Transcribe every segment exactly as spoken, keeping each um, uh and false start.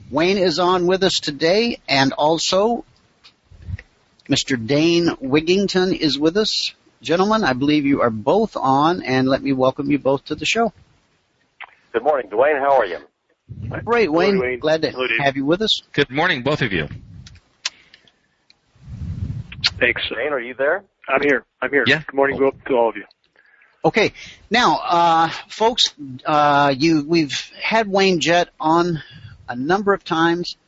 Wayne is on with us today, and also Mister Dane Wigington is with us. Gentlemen, I believe you are both on, and let me welcome you both to the show. Good morning, Dwayne. How are you? Great, Wayne. Hello, Wayne. Glad to Hello, Dave. have you with us. Good morning, both of you. Thanks. Dane, are you there? I'm here. I'm here. Yeah. Good morning to all of you. Okay, now, uh, folks, uh, you we've had Wayne Jett on a number of times.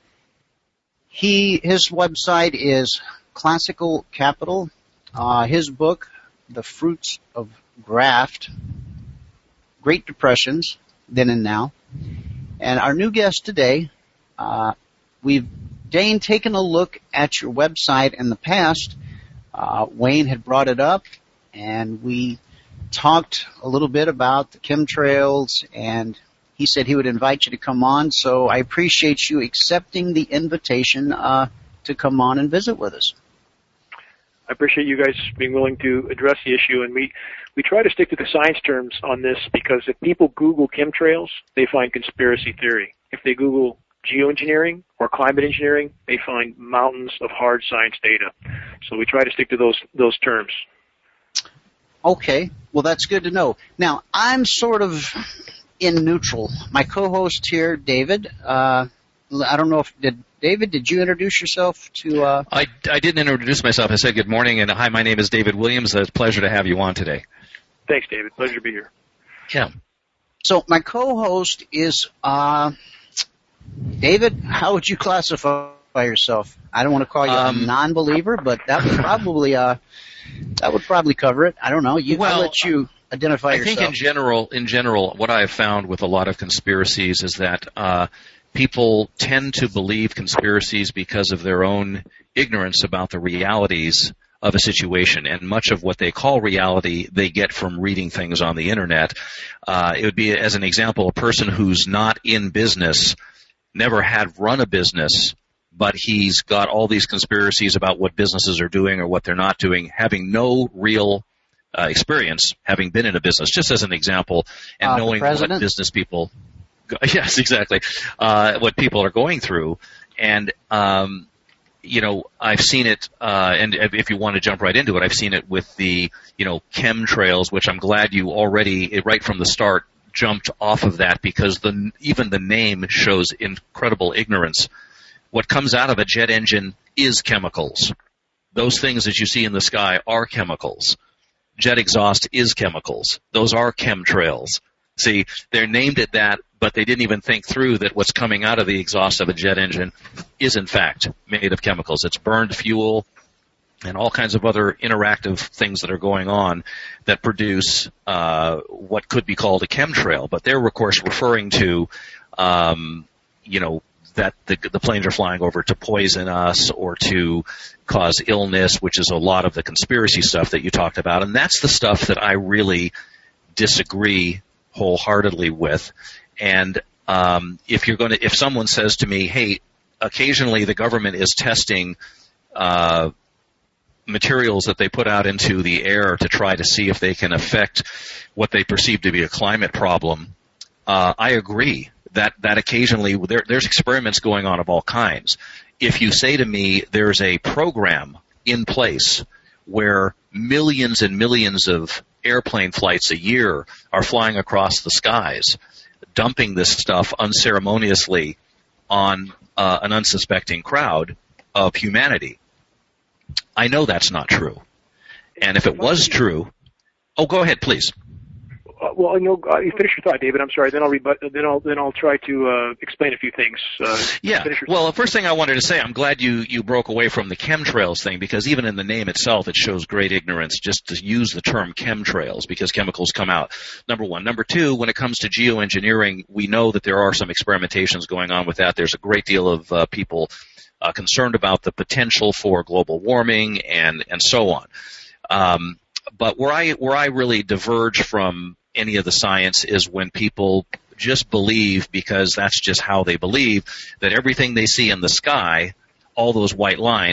He his website is Classical Capital. Uh, his book, The Fruits of Graft, Great Depressions, Then and Now. And our new guest today, uh, we've, Dane, taken a look at your website in the past. Uh, Wayne had brought it up, and we talked a little bit about the chemtrails, and he said he would invite you to come on, so I appreciate you accepting the invitation uh, to come on and visit with us. I appreciate you guys being willing to address the issue, and we, we try to stick to the science terms on this because if people Google chemtrails, they find conspiracy theory. If they Google geoengineering or climate engineering, they find mountains of hard science data. So we try to stick to those those terms. Okay, well, that's good to know. Now, I'm sort of in neutral. My co-host here, David, uh, I don't know if, did David, did you introduce yourself to... Uh... I, I didn't introduce myself. I said good morning, and hi, my name is David Williams. It's a pleasure to have you on today. Thanks, David. Pleasure to be here. Yeah. So my co-host is... Uh, David, how would you classify yourself? I don't want to call you um, a non-believer, but that would probably... Uh, That would probably cover it. I don't know. You, well, I'll let you identify I yourself. think in general, in general, what I have found with a lot of conspiracies is that uh, people tend to believe conspiracies because of their own ignorance about the realities of a situation. And much of what they call reality, they get from reading things on the Internet. Uh, it would be, as an example, a person who's not in business, never had run a business, but he's got all these conspiracies about what businesses are doing or what they're not doing, having no real uh, experience, having been in a business, just as an example, and uh, knowing what business people – yes, exactly, uh, what people are going through. And, um, you know, I've seen it uh, – and if you want to jump right into it, I've seen it with the, you know, chemtrails, which I'm glad you already, right from the start, jumped off of that because the even the name shows incredible ignorance. What comes out of a jet engine is chemicals. Those things that you see in the sky are chemicals. Jet exhaust is chemicals. Those are chemtrails. See, they're named it that, but they didn't even think through that what's coming out of the exhaust of a jet engine is, in fact, made of chemicals. It's burned fuel and all kinds of other interactive things that are going on that produce uh, what could be called a chemtrail. But they're, of course, referring to, um, you know, that the, the planes are flying over to poison us or to cause illness, which is a lot of the conspiracy stuff that you talked about. And that's the stuff that I really disagree wholeheartedly with. And um, if you're going to, if someone says to me, hey, occasionally the government is testing uh, materials that they put out into the air to try to see if they can affect what they perceive to be a climate problem, uh, I agree. That, that occasionally there, there's experiments going on of all kinds. If you say to me there's a program in place where millions and millions of airplane flights a year are flying across the skies, dumping this stuff unceremoniously on uh, an unsuspecting crowd of humanity, I know that's not true. And if it was true, oh, go ahead, please. Uh, well, you know, uh, you finish your thought, David. I'm sorry. Then I'll rebut, then I'll then I'll try to uh, explain a few things. Uh, yeah. Well, the first thing I wanted to say, I'm glad you you broke away from the chemtrails thing because even in the name itself, it shows great ignorance just to use the term chemtrails because chemicals come out. Number one. Number two, when it comes to geoengineering, we know that there are some experimentations going on with that. There's a great deal of uh, people uh, concerned about the potential for global warming and and so on. Um, but where I where I really diverge from any of the science is when people just believe, because that's just how they believe, that everything they see in the sky, all those white lines,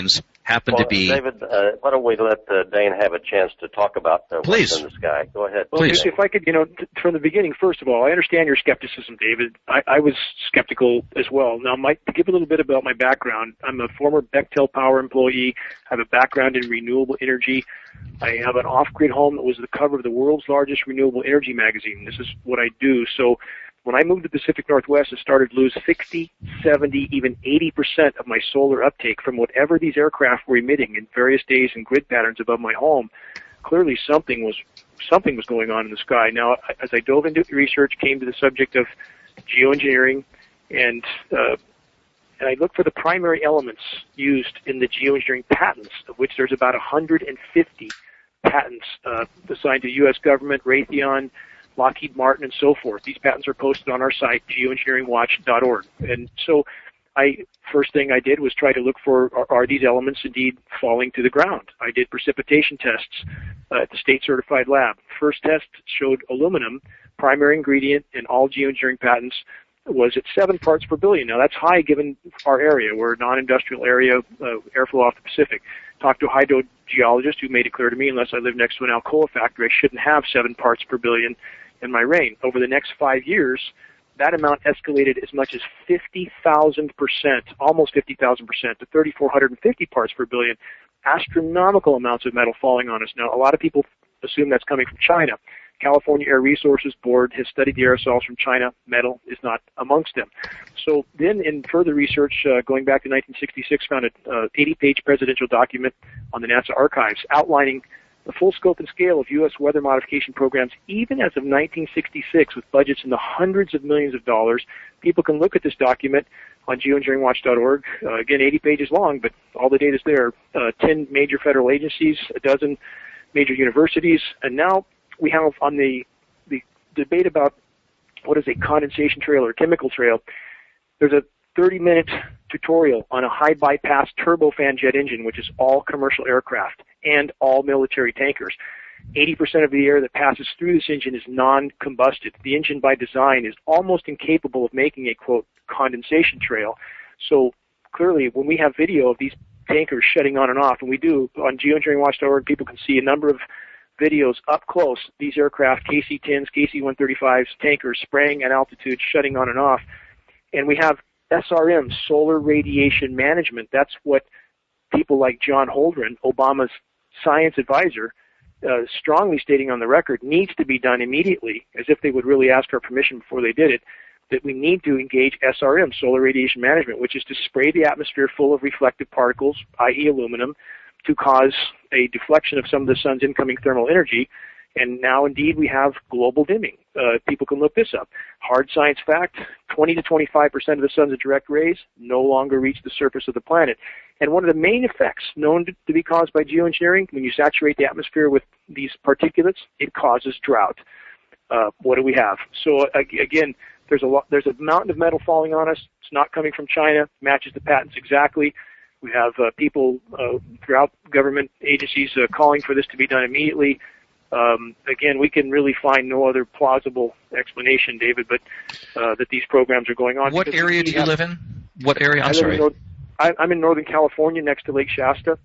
happen well, to be... David, uh, why don't we let uh, Dane have a chance to talk about uh, Please. what's in the sky? Go ahead. Well, Please. if I could, you know, t- from the beginning, first of all, I understand your skepticism, David. I, I was skeptical as well. Now, Mike, to give a little bit about my background, I'm a former Bechtel Power employee. I have a background in renewable energy. I have an off-grid home that was the cover of the world's largest renewable energy magazine. This is what I do. So when I moved to the Pacific Northwest and started to lose sixty, seventy, even eighty percent of my solar uptake from whatever these aircraft were emitting in various days and grid patterns above my home, clearly something was something was going on in the sky. Now, as I dove into research, came to the subject of geoengineering, and uh, and I looked for the primary elements used in the geoengineering patents, of which there's about one hundred fifty patents uh, assigned to the U S government, Raytheon, Lockheed Martin, and so forth. These patents are posted on our site, geoengineering watch dot org. And so I, first thing I did was try to look for, are, are these elements indeed falling to the ground? I did precipitation tests uh, at the state-certified lab. First test showed aluminum, primary ingredient in all geoengineering patents, was at seven parts per billion. Now, that's high given our area. We're a non-industrial area, uh, airflow off the Pacific. Talked to a hydrogeologist who made it clear to me, unless I live next to an Alcoa factory, I shouldn't have seven parts per billion in my rain. Over the next five years, that amount escalated as much as fifty thousand percent, almost fifty thousand percent, to three thousand four hundred fifty parts per billion. Astronomical amounts of metal falling on us. Now, a lot of people assume that's coming from China. California Air Resources Board has studied the aerosols from China. Metal is not amongst them. So then in further research, uh, going back to nineteen sixty-six, found an uh, eighty-page presidential document on the NASA archives outlining the full scope and scale of U S weather modification programs, even as of nineteen sixty-six, with budgets in the hundreds of millions of dollars. People can look at this document on geoengineering watch dot org. Uh, again, eighty pages long, but all the data's there. Uh, ten major federal agencies, a dozen major universities, and now we have on the, the debate about what is a condensation trail or chemical trail, there's a thirty minute tutorial on a high bypass turbofan jet engine, which is all commercial aircraft and all military tankers. eighty percent of the air that passes through this engine is non-combusted. The engine by design is almost incapable of making a, quote, condensation trail. So clearly, when we have video of these tankers shutting on and off, and we do on geoengineering watch dot org, people can see a number of videos up close, these aircraft, K C tens, K C one thirty-fives, tankers spraying at altitude, shutting on and off. And we have S R M, solar radiation management. That's what people like John Holdren, Obama's science advisor, uh, strongly stating on the record needs to be done immediately, as if they would really ask our permission before they did it, that we need to engage S R M, solar radiation management, which is to spray the atmosphere full of reflective particles, that is aluminum, to cause a deflection of some of the sun's incoming thermal energy. And now, indeed, we have global dimming. Uh, people can look this up. Hard science fact, twenty to twenty-five percent of the sun's direct rays no longer reach the surface of the planet. And one of the main effects known to, to be caused by geoengineering, when you saturate the atmosphere with these particulates, it causes drought. Uh, what do we have? So, uh, again, there's a lot, there's a mountain of metal falling on us. It's not coming from China, matches the patents exactly. We have uh, people uh, throughout government agencies uh, calling for this to be done immediately. Um, again, we can really find no other plausible explanation, David, but uh, that these programs are going on. What area do you have, live in? What area? I'm I live sorry. In North, I, I'm in Northern California, next to Lake Shasta.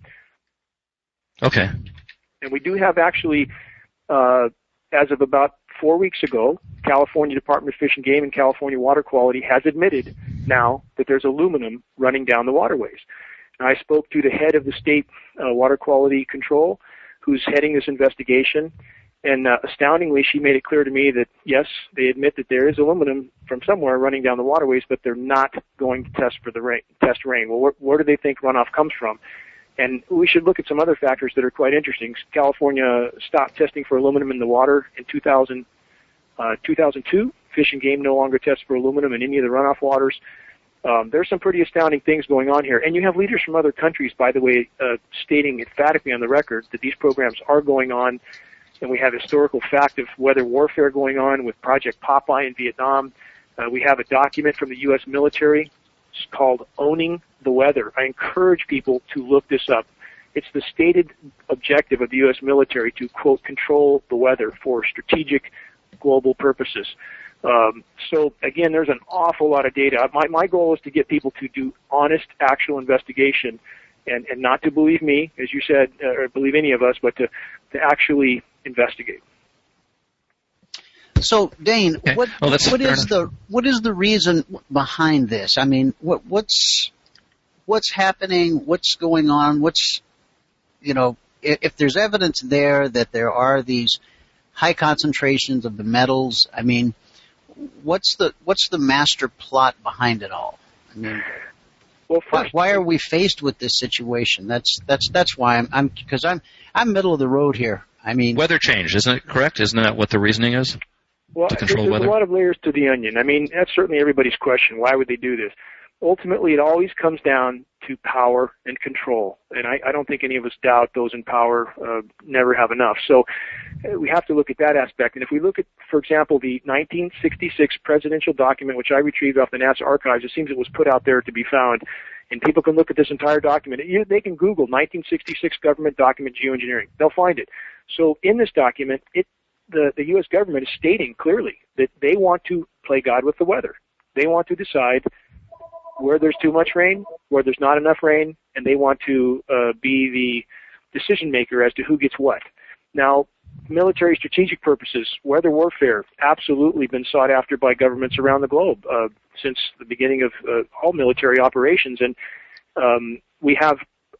Okay. And we do have actually, uh, as of about four weeks ago, California Department of Fish and Game and California Water Quality has admitted now that there's aluminum running down the waterways. And I spoke to the head of the state uh, water quality control, who's heading this investigation, and uh, astoundingly, she made it clear to me that, yes, they admit that there is aluminum from somewhere running down the waterways, but they're not going to test for the rain, test rain. Well, where, where do they think runoff comes from? And we should look at some other factors that are quite interesting. California stopped testing for aluminum in the water in two thousand, uh, two thousand two. Fish and Game no longer tests for aluminum in any of the runoff waters. Um, there's some pretty astounding things going on here. And you have leaders from other countries, by the way, uh, stating emphatically on the record that these programs are going on. And we have historical fact of weather warfare going on with Project Popeye in Vietnam. Uh, we have a document from the U S military. It's called Owning the Weather. I encourage people to look this up. It's the stated objective of the U S military to, quote, control the weather for strategic global purposes. Um, so, again, there's an awful lot of data. My, my goal is to get people to do honest, actual investigation and, and not to believe me, as you said, uh, or believe any of us, but to, to actually investigate. So, Dane, okay. what well, what is the what is the reason behind this? I mean, what what's what's happening? What's going on? What's you know, if, if there's evidence there that there are these high concentrations of the metals, I mean, what's the what's the master plot behind it all? I mean, well, first, why, why are we faced with this situation? That's that's that's why I'm I'm because I'm I'm middle of the road here. I mean, weather change, isn't it correct? Isn't that what the reasoning is? Well, to control there's weather? a lot of layers to the onion. I mean, that's certainly everybody's question. Why would they do this? Ultimately, it always comes down to power and control. And I, I don't think any of us doubt those in power uh, never have enough. So uh, we have to look at that aspect. And if we look at, for example, the nineteen sixty-six presidential document, which I retrieved off the NASA archives, it seems it was put out there to be found. And people can look at this entire document. You, they can Google nineteen sixty-six government document geoengineering. They'll find it. So in this document, it The, the U S government is stating clearly that they want to play God with the weather. They want to decide where there's too much rain, where there's not enough rain, and they want to uh, be the decision maker as to who gets what. Now, military strategic purposes, weather warfare, absolutely been sought after by governments around the globe uh, since the beginning of uh, all military operations. And um, we have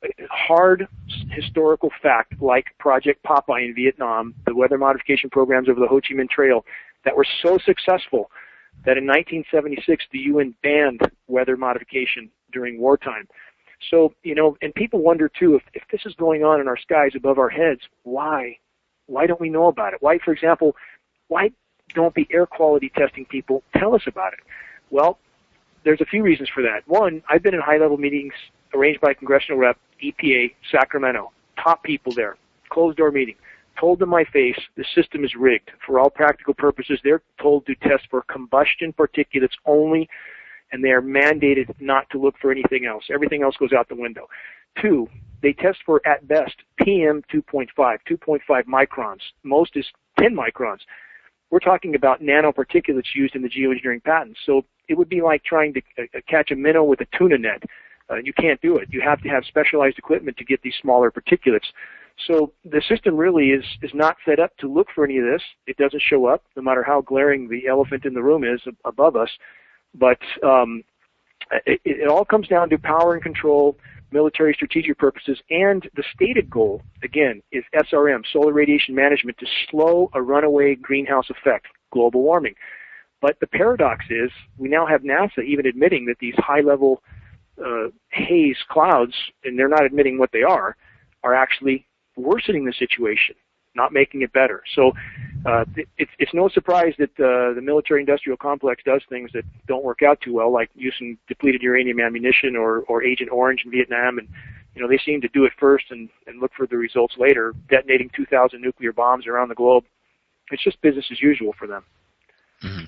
hard historical fact like Project Popeye in Vietnam, the weather modification programs over the Ho Chi Minh Trail that were so successful that in nineteen seventy-six the U N banned weather modification during wartime. So, you know, and people wonder too, if, if this is going on in our skies above our heads, why? Why don't we know about it? Why, for example, why don't the air quality testing people tell us about it? Well, there's a few reasons for that. One, I've been in high-level meetings arranged by Congressional Rep, E P A, Sacramento, top people there, closed-door meeting, told to my face the system is rigged. For all practical purposes, they're told to test for combustion particulates only, and they are mandated not to look for anything else. Everything else goes out the window. Two, they test for, at best, P M two point five, two point five microns. Most is ten microns. We're talking about nanoparticulates used in the geoengineering patents. So it would be like trying to uh, catch a minnow with a tuna net. Uh, you can't do it. You have to have specialized equipment to get these smaller particulates. So the system really is, is not set up to look for any of this. It doesn't show up, no matter how glaring the elephant in the room is above us. But um, it, it all comes down to power and control, military strategic purposes, and the stated goal, again, is S R M, solar radiation management, to slow a runaway greenhouse effect, global warming. But the paradox is we now have NASA even admitting that these high-level uh, haze clouds, and they're not admitting what they are, are actually worsening the situation, not making it better. So uh, it, it's no surprise that uh, the military-industrial complex does things that don't work out too well, like using depleted uranium ammunition or, or Agent Orange in Vietnam. And, you know, they seem to do it first and, and look for the results later, detonating two thousand nuclear bombs around the globe. It's just business as usual for them. Mm-hmm.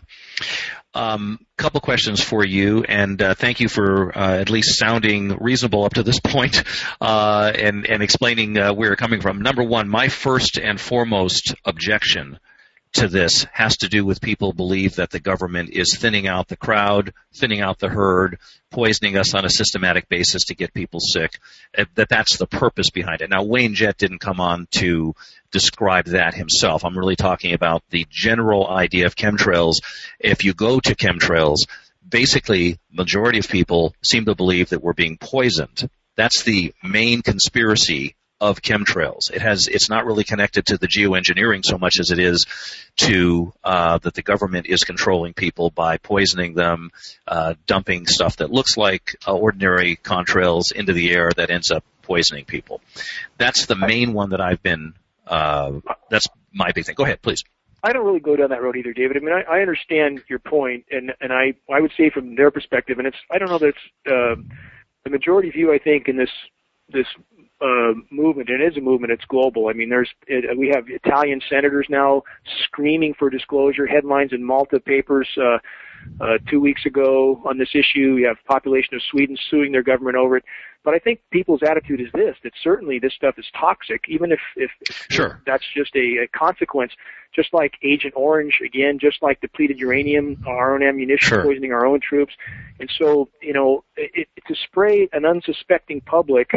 Um, couple questions for you, and uh, thank you for uh, at least sounding reasonable up to this point, uh, and, and explaining uh, where you're coming from. Number one, my first and foremost objection to this has to do with people believe that the government is thinning out the crowd, thinning out the herd, poisoning us on a systematic basis to get people sick, that that's the purpose behind it. Now, Wayne Jett didn't come on to describe that himself. I'm really talking about the general idea of chemtrails. If you go to chemtrails, basically, majority of people seem to believe that we're being poisoned. That's the main conspiracy of chemtrails. It has, it's not really connected to the geoengineering so much as it is to uh, that the government is controlling people by poisoning them, uh, dumping stuff that looks like uh, ordinary contrails into the air that ends up poisoning people. That's the main one that I've been, uh, that's my big thing. Go ahead, please. I don't really go down that road either, David. I mean, I, I understand your point, and, and I, I would say from their perspective, and it's, I don't know that it's, uh, the majority view, I think, in this, this, Uh, movement. It is a movement. It's global. I mean, there's it, we have Italian senators now screaming for disclosure. Headlines in Malta papers uh, uh, two weeks ago on this issue. We have population of Sweden suing their government over it. But I think people's attitude is this: that certainly this stuff is toxic, even if if, if sure. that's just a, a consequence. Just like Agent Orange, again, just like depleted uranium, our own ammunition sure. poisoning our own troops. And so, you know, it, it, to spray an unsuspecting public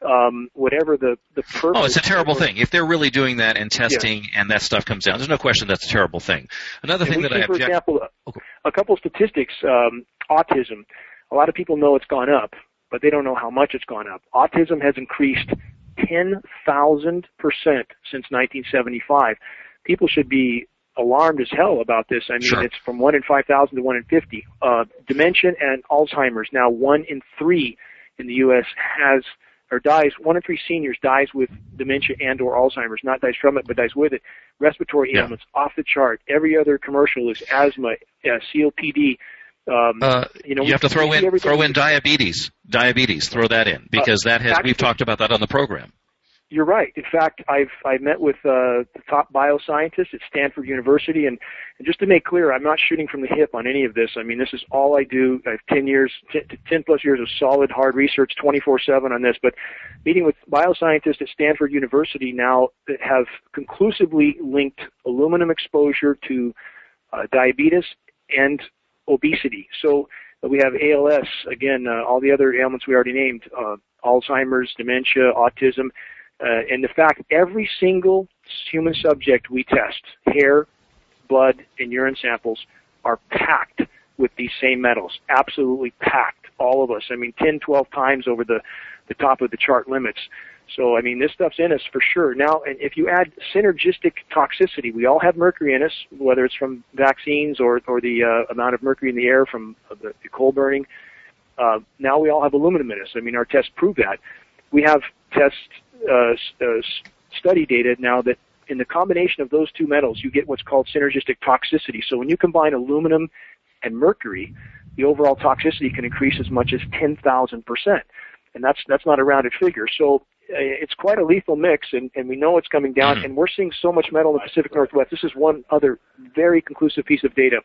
um, whatever the, the purpose. Oh, it's a terrible thing. If they're really doing that and testing yeah. and that stuff comes down, there's no question that's a terrible thing. Another and thing that see, I object... For example, a couple of statistics, um, autism. A lot of people know it's gone up, but they don't know how much it's gone up. Autism has increased ten thousand percent since nineteen seventy-five. People should be alarmed as hell about this. I mean, sure. It's from one in five thousand to one in fifty. Uh, dementia and Alzheimer's, now one in three in the U S has, or dies, one in three seniors dies with dementia and or Alzheimer's, not dies from it, but dies with it. Respiratory yeah. ailments, off the chart. Every other commercial is asthma, uh, C O P D. Um, uh, you know, you have to throw in throw in diabetes. Diabetes, throw that in, because uh, that has, actually, we've talked about that on the program. You're right. In fact, I've I've met with uh, the top bioscientists at Stanford University, and, and just to make clear, I'm not shooting from the hip on any of this. I mean, this is all I do. I have ten years, ten plus years of solid, hard research, twenty-four seven on this. But meeting with bioscientists at Stanford University now that have conclusively linked aluminum exposure to uh, diabetes and obesity. So uh, we have A L S, again, uh, all the other ailments we already named, uh, Alzheimer's, dementia, autism. Uh, and the fact every single human subject we test, hair, blood, and urine samples, are packed with these same metals. Absolutely packed, all of us. I mean, ten, twelve times over the, the top of the chart limits. So, I mean, this stuff's in us for sure. Now, and if you add synergistic toxicity, we all have mercury in us, whether it's from vaccines or, or the uh, amount of mercury in the air from uh, the, the coal burning. Uh, now we all have aluminum in us. I mean, our tests prove that. We have test uh, uh, study data now that in the combination of those two metals, you get what's called synergistic toxicity. So when you combine aluminum and mercury, the overall toxicity can increase as much as ten thousand percent. And that's that's not a rounded figure. So it's quite a lethal mix, and, and we know it's coming down, mm-hmm. and we're seeing so much metal in the Pacific Northwest. This is one other very conclusive piece of data.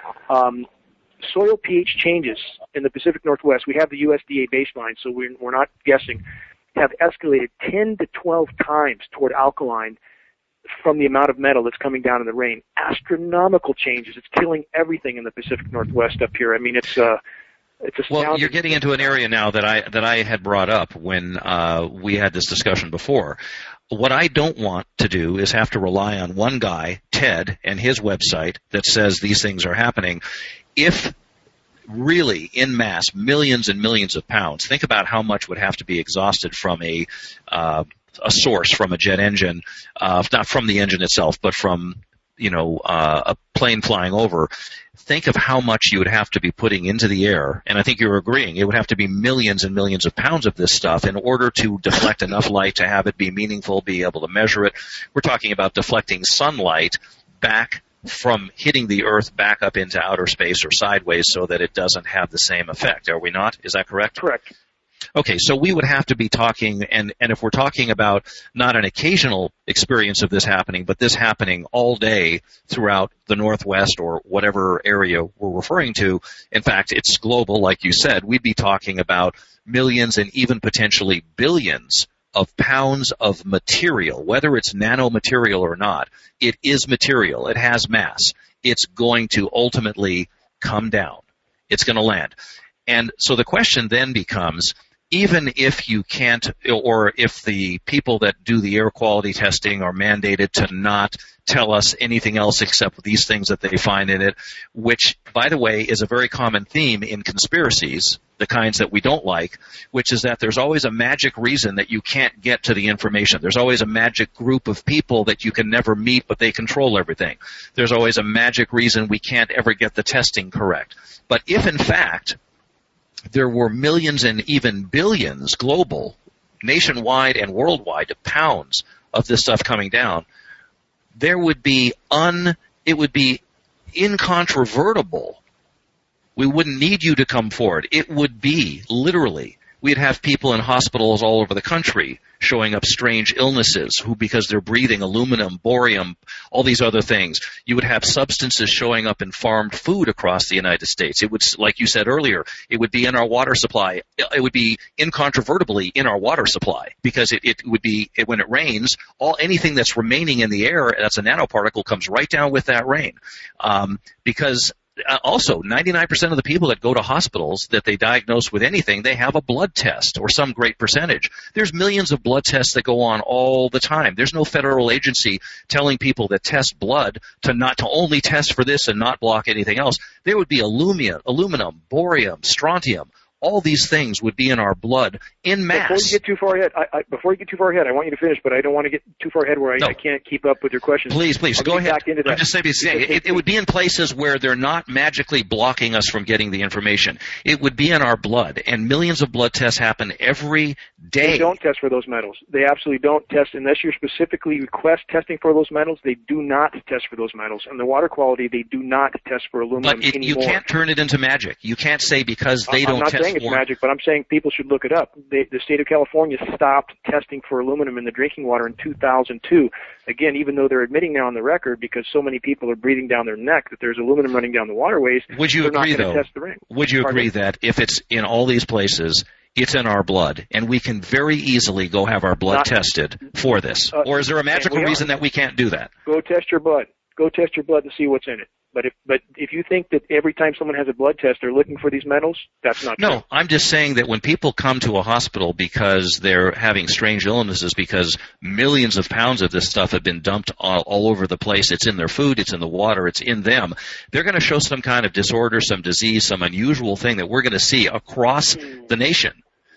Um, soil pH changes in the Pacific Northwest, we have the U S D A baseline, so we're, we're not guessing, have escalated ten to twelve times toward alkaline from the amount of metal that's coming down in the rain. Astronomical changes. It's killing everything in the Pacific Northwest up here. I mean, it's... Uh, Well, you're getting into an area now that I that I had brought up when uh, we had this discussion before. What I don't want to do is have to rely on one guy, Ted, and his website that says these things are happening. If really, in mass, millions and millions of pounds, think about how much would have to be exhausted from a uh, a source, from a jet engine, uh, not from the engine itself, but from you know uh, a plane flying over. Think of how much you would have to be putting into the air, and I think you're agreeing, it would have to be millions and millions of pounds of this stuff in order to deflect enough light to have it be meaningful, be able to measure it. We're talking about deflecting sunlight back from hitting the Earth back up into outer space or sideways so that it doesn't have the same effect. Are we not? Is that correct? Correct. Okay, so we would have to be talking, and, and if we're talking about not an occasional experience of this happening, but this happening all day throughout the Northwest or whatever area we're referring to, in fact, it's global, like you said, we'd be talking about millions and even potentially billions of pounds of material, whether it's nanomaterial or not. It is material. It has mass. It's going to ultimately come down. It's going to land. And so the question then becomes, even if you can't, or if the people that do the air quality testing are mandated to not tell us anything else except these things that they find in it, which, by the way, is a very common theme in conspiracies, the kinds that we don't like, which is that there's always a magic reason that you can't get to the information. There's always a magic group of people that you can never meet, but they control everything. There's always a magic reason we can't ever get the testing correct. But if, in fact, there were millions and even billions global, nationwide and worldwide, of pounds of this stuff coming down, there would be un, it would be incontrovertible. We wouldn't need you to come forward. It would be, literally, we'd have people in hospitals all over the country showing up strange illnesses who, because they're breathing aluminum, borium, all these other things. You would have substances showing up in farmed food across the United States. It would, like you said earlier, it would be in our water supply. It would be incontrovertibly in our water supply because it, it would be, it, when it rains, all anything that's remaining in the air that's a nanoparticle comes right down with that rain. Um, because uh, also, ninety-nine percent of the people that go to hospitals that they diagnose with anything, they have a blood test or some great percentage. There's millions of blood tests that go on all the time. There's no federal agency telling people that test blood to not to only test for this and not block anything else. There would be aluminum, aluminum, borium, strontium. All these things would be in our blood in mass. Before you get too far ahead, I, I, before you get too far ahead, I want you to finish, but I don't want to get too far ahead where I, no. I can't keep up with your questions. Please, please, I'll go ahead. Back into that. I'm just saying, saying it, it would be in places where they're not magically blocking us from getting the information. It would be in our blood, and millions of blood tests happen every day. They don't test for those metals. They absolutely don't test unless you specifically request testing for those metals. They do not test for those metals. And the water quality, they do not test for aluminum But it, anymore. you can't turn it into magic. You can't say because they I'm don't not test saying it's for magic, but I'm saying people should look it up. They, the state of California stopped testing for aluminum in the drinking water in two thousand two. Again, even though they're admitting now on the record, because so many people are breathing down their neck that there's aluminum running down the waterways, Would you they're agree, not going though? to test the ring. Would you Pardon agree me? that if it's in all these places, it's in our blood, and we can very easily go have our blood Not- tested for this? Uh, or is there a magical we are. reason that we can't do that? Go test your blood. Go test your blood and see what's in it. But if but if you think that every time someone has a blood test they're looking for these metals, that's not No, true. I'm just saying that when people come to a hospital because they're having strange illnesses because millions of pounds of this stuff have been dumped all, all over the place, it's in their food, it's in the water, it's in them, they're going to show some kind of disorder, some disease, some unusual thing that we're going to see across the nation.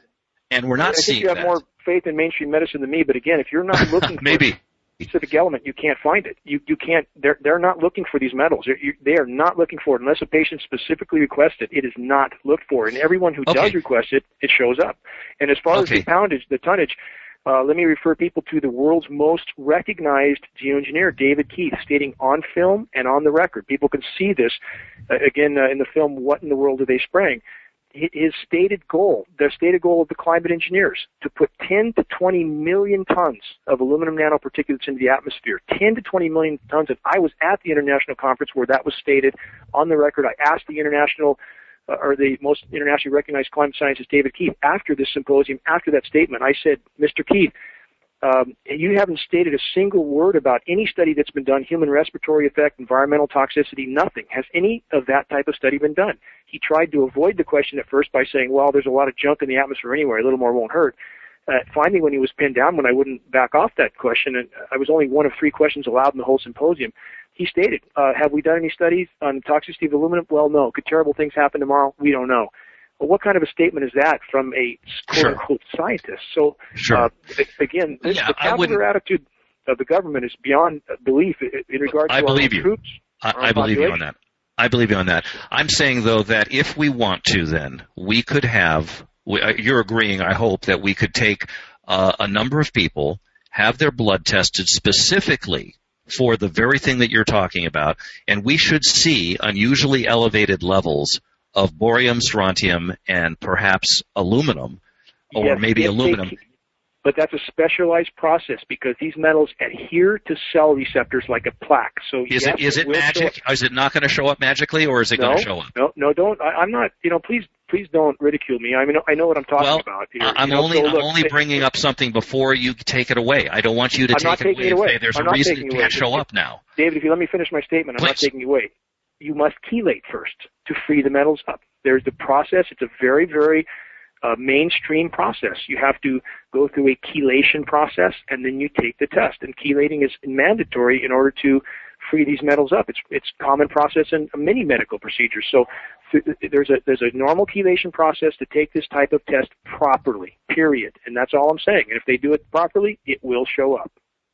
And we're not I think seeing you have that. more faith in mainstream medicine than me, but again, if you're not looking for Maybe. a specific element, you can't find it. You you can't. They're they're not looking for these metals. They're, you, they are not looking for it unless a patient specifically requests it. It is not looked for, and everyone who Okay. does request it, it shows up. And as far Okay. as the poundage, the tonnage, uh, let me refer people to the world's most recognized geoengineer, David Keith, stating on film and on the record. People can see this uh, again uh, in the film. What in the world are they spraying? His stated goal, the stated goal of the climate engineers, to put ten to twenty million tons of aluminum nanoparticulates into the atmosphere. ten to twenty million tons. And I was at the international conference where that was stated on the record. I asked the international, uh, or the most internationally recognized climate scientist, David Keith, after this symposium, after that statement, I said, Mister Keith, Um, you haven't stated a single word about any study that's been done, human respiratory effect, environmental toxicity, nothing. Has any of that type of study been done? He tried to avoid the question at first by saying, well, there's a lot of junk in the atmosphere anyway, a little more won't hurt. Uh, finally, when he was pinned down, when I wouldn't back off that question, and I was only one of three questions allowed in the whole symposium, he stated, uh, have we done any studies on toxicity of aluminum? Well, no. Could terrible things happen tomorrow? We don't know. Well, what kind of a statement is that from a quote-unquote sure. scientist? So, sure. uh, again, this, yeah, the popular attitude of the government is beyond belief in regard to I our believe own you. troops. I, I believe you on that. I believe you on that. I'm saying, though, that if we want to, then we could have, you're agreeing, I hope, that we could take uh, a number of people, have their blood tested specifically for the very thing that you're talking about, and we should see unusually elevated levels of borium, strontium, and perhaps aluminum, or yes, maybe yes, aluminum. They, but that's a specialized process because these metals adhere to cell receptors like a plaque. So is yes, it is it, it magic? Is it not going to show up magically, or is it no, going to show up? No, no, don't. I, I'm not. You know, please, please don't ridicule me. I mean, I know what I'm talking well, about here. I'm you know, only so I'm look, only bringing up something before you take it away. I don't want you to I'm take not it taking away it and away. say there's I'm a not reason taking it it can't away. show up now. David, if you let me finish my statement, I'm Please. not taking you away. You must chelate first to free the metals up. There's the process. It's a very, very uh, mainstream process. You have to go through a chelation process, and then you take the test. And chelating is mandatory in order to free these metals up. It's it's common process in many medical procedures. So th- there's a there's a normal chelation process to take this type of test properly. Period. And that's all I'm saying. And if they do it properly, it will show up.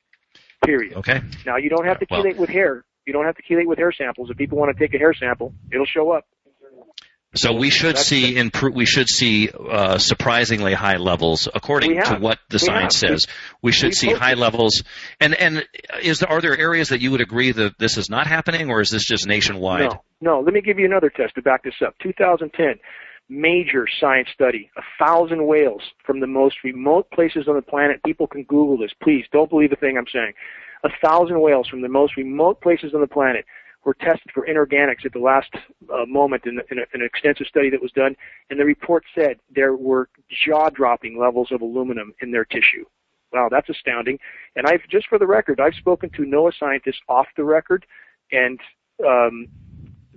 Period. Okay. Now you don't have to Well, chelate with hair. You don't have to chelate with hair samples. If people want to take a hair sample, it'll show up. So we should That's see the- impro- we should see uh, surprisingly high levels, according We to have. what the We science have. says. We should we see posted. high levels. And and is there, are there areas that you would agree that this is not happening, or is this just nationwide? No, no. Let me give you another test to back this up. two thousand ten, major science study, a thousand whales from the most remote places on the planet. People can Google this. Please, don't believe the thing I'm saying. A thousand whales from the most remote places on the planet were tested for inorganics at the last uh, moment in, in, a, in an extensive study that was done, and the report said there were jaw-dropping levels of aluminum in their tissue. Wow, that's astounding. And I've, just for the record, I've spoken to NOAA scientists off the record, and um,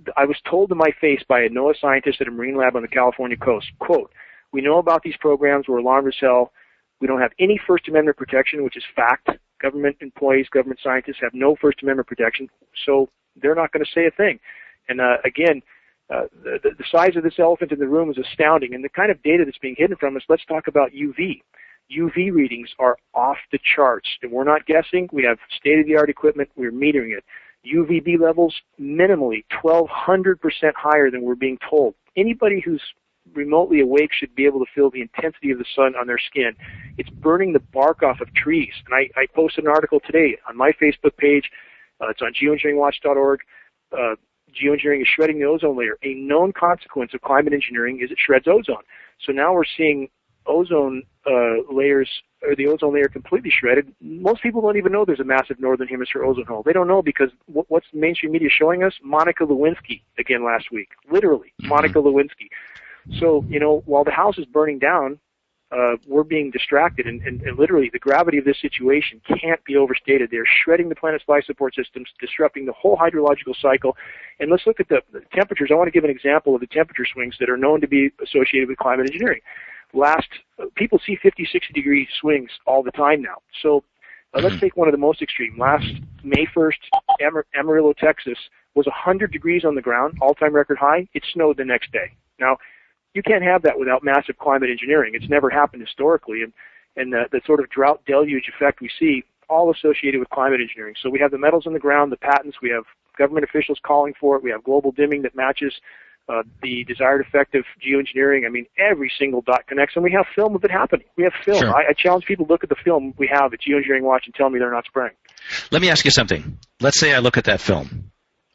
I was told to my face by a NOAA scientist at a marine lab on the California coast, quote, "We know about these programs. We're alarmed as hell. We don't have any First Amendment protection," which is fact. Government employees, government scientists have no First Amendment protection, so they're not going to say a thing. And uh, again, uh, the, the size of this elephant in the room is astounding. And the kind of data that's being hidden from us, let's talk about U V. U V readings are off the charts, and we're not guessing. We have state-of-the-art equipment. We're metering it. U V B levels minimally twelve hundred percent higher than we're being told. Anybody who's remotely awake should be able to feel the intensity of the sun on their skin. It's burning the bark off of trees. And I, I posted an article today on my Facebook page. Uh, it's on geoengineering watch dot org. Uh, geoengineering is shredding the ozone layer. A known consequence of climate engineering is it shreds ozone. So now we're seeing ozone uh, layers, or the ozone layer completely shredded. Most people don't even know there's a massive northern hemisphere ozone hole. They don't know because what, what's the mainstream media showing us? Monica Lewinsky again last week. Literally, mm-hmm. Monica Lewinsky. So, you know, while the house is burning down, uh, we're being distracted, and, and, and literally the gravity of this situation can't be overstated. They're shredding the planet's life support systems, disrupting the whole hydrological cycle. And let's look at the, the temperatures. I want to give an example of the temperature swings that are known to be associated with climate engineering. Last, uh, people see fifty, sixty degree swings all the time now. So uh, let's take one of the most extreme. Last May first, Amar- Amarillo, Texas, was one hundred degrees on the ground, all-time record high. It snowed the next day. Now, you can't have that without massive climate engineering. It's never happened historically, and, and the, the sort of drought deluge effect we see, all associated with climate engineering. So we have the metals in the ground, the patents, we have government officials calling for it, we have global dimming that matches uh, the desired effect of geoengineering. I mean, every single dot connects, and we have film of it happening. We have film. Sure. I, I challenge people to look at the film we have at Geoengineering Watch and tell me they're not spraying. Let me ask you something. Let's say I look at that film.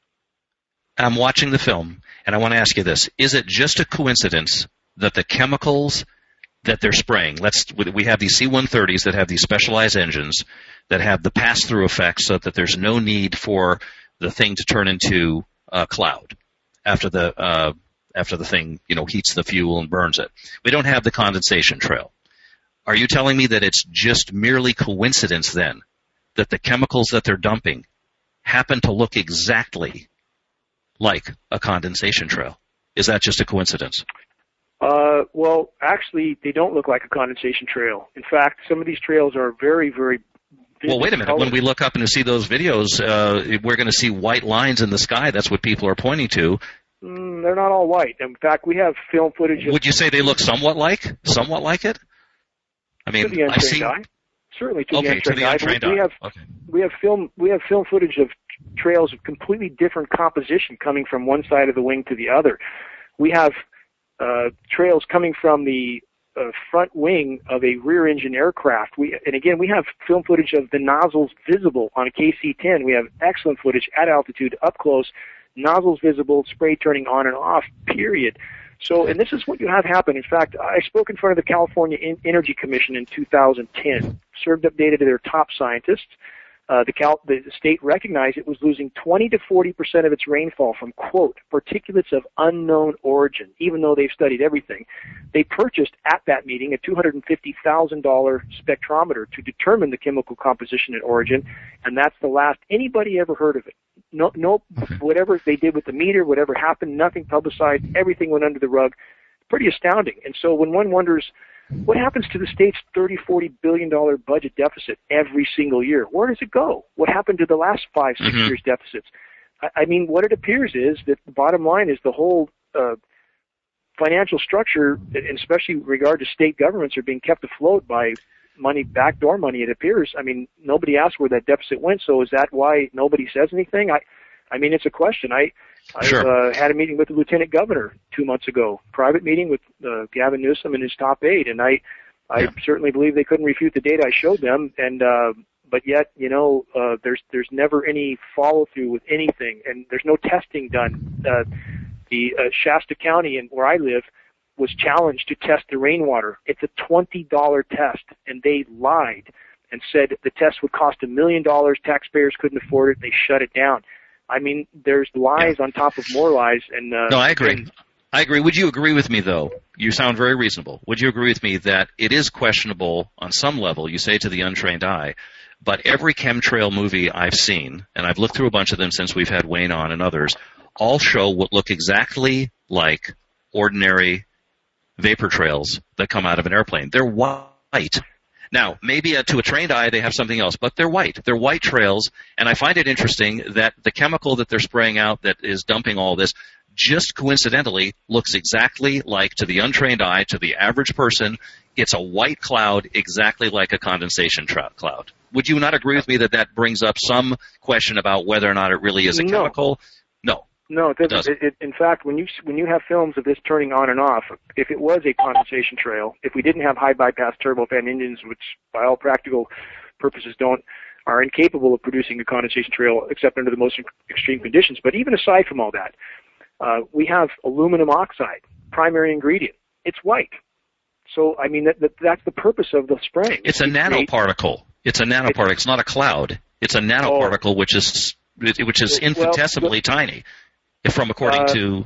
I'm watching the film, and I want to ask you this. Is it just a coincidence that the chemicals that they're spraying, let's, we have these C one thirties that have these specialized engines that have the pass-through effect so that there's no need for the thing to turn into a cloud after the, uh, after the thing, you know, heats the fuel and burns it. We don't have the condensation trail. Are you telling me that it's just merely coincidence then that the chemicals that they're dumping happen to look exactly like a condensation trail? Is that just a coincidence? Uh, well, actually, they don't look like a condensation trail. In fact, some of these trails are very, very Well, wait a minute. colors. When we look up and see those videos, uh, we're going to see white lines in the sky. That's what people are pointing to. Mm, they're not all white. In fact, we have film footage. Would you say they look somewhat like, somewhat like it? I mean, to the I've seen. eye. Certainly to okay, the untrained to the eye. untrained But we eye. have Okay. we have film we have film footage of trails of completely different composition coming from one side of the wing to the other. We have uh, trails coming from the uh, front wing of a rear-engine aircraft. We and again we have film footage of the nozzles visible on a K C ten. We have excellent footage at altitude, up close, nozzles visible, spray turning on and off. Period. So, and this is what you have happen. In fact, I spoke in front of the California Energy Commission in two thousand ten, served up data to their top scientists. Uh, the, Cal- the state recognized it was losing twenty to forty percent of its rainfall from, quote, particulates of unknown origin, even though they've studied everything. They purchased at that meeting a two hundred fifty thousand dollars spectrometer to determine the chemical composition and origin, and that's the last anybody ever heard of it. No, no, Okay. Whatever they did with the meter, whatever happened, nothing publicized, everything went under the rug. Pretty astounding. And so when one wonders, what happens to the state's thirty, forty billion dollar budget deficit every single year? Where does it go? What happened to the last five, six Mm-hmm. years deficits? I, I mean, what it appears is that the bottom line is the whole uh, financial structure, and especially with regard to state governments, are being kept afloat by money, backdoor money, it appears. I mean, nobody asked where that deficit went, so is that why nobody says anything? I, I mean, it's a question. I, I Sure. uh, had a meeting with the lieutenant governor two months ago, private meeting with uh, Gavin Newsom and his top aide, and I, I Yeah. certainly believe they couldn't refute the data I showed them, and uh, but yet, you know, uh, there's there's never any follow through with anything, and there's no testing done. Uh, the uh, Shasta County, and where I live, was challenged to test the rainwater. It's a twenty dollar test, and they lied and said the test would cost a million dollars. Taxpayers couldn't afford it. They shut it down. I mean, there's lies Yeah. on top of more lies. And uh, No, I agree. and- I agree. Would you agree with me, though? You sound very reasonable. Would you agree with me that it is questionable on some level, you say to the untrained eye, but every chemtrail movie I've seen, and I've looked through a bunch of them since we've had Wayne on and others, all show what look exactly like ordinary vapor trails that come out of an airplane. They're white. Now, maybe uh, to a trained eye they have something else, but they're white. They're white trails, and I find it interesting that the chemical that they're spraying out that is dumping all this just coincidentally looks exactly like, to the untrained eye, to the average person, it's a white cloud exactly like a condensation tra- cloud. Would you not agree with me that that brings up some question about whether or not it really is a No. chemical? No. No, it doesn't. It doesn't. It, it, in fact, when you when you have films of this turning on and off, if it was a condensation trail, if we didn't have high bypass turbofan engines, which by all practical purposes don't are incapable of producing a condensation trail except under the most extreme conditions. But even aside from all that, uh, we have aluminum oxide, primary ingredient. It's white. So I mean that, that that's the purpose of the spraying. It's a nanoparticle. It's a nanoparticle. It's not a cloud. It's a nanoparticle, oh, which is which is infinitesimally well, tiny. From according uh, to,